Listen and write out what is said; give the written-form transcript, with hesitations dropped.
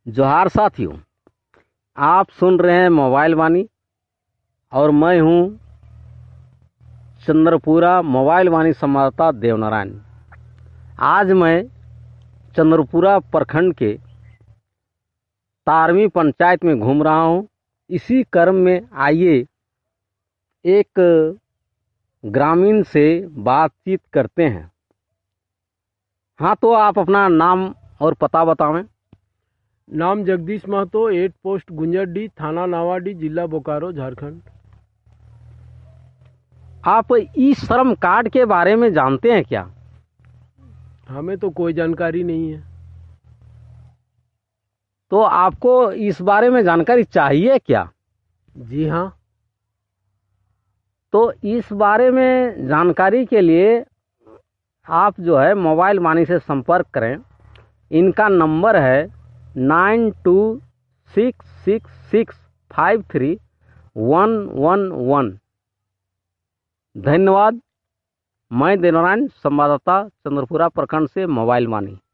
जोहार साथियों, आप सुन रहे हैं मोबाइल वाणी और मैं हूं चंद्रपुरा मोबाइल वाणी संवाददाता देवनारायण। आज मैं चंद्रपुरा प्रखंड के तारवी पंचायत में घूम रहा हूं। इसी क्रम में आइए एक ग्रामीण से बातचीत करते हैं। हाँ, तो आप अपना नाम और पता बतावें। नाम जगदीश महतो, 8 पोस्ट गुंजरडी, थाना नावाडी, जिला बोकारो, झारखंड। आप ई श्रम कार्ड के बारे में जानते हैं क्या? हमें तो कोई जानकारी नहीं है। तो आपको इस बारे में जानकारी चाहिए क्या? जी हाँ। तो इस बारे में जानकारी के लिए आप जो है मोबाइल वाणी से संपर्क करें। इनका नंबर है 9266653111। धन्यवाद। मैं देवनारायण, संवाददाता, चंद्रपुरा प्रखंड से मोबाइल वाणी।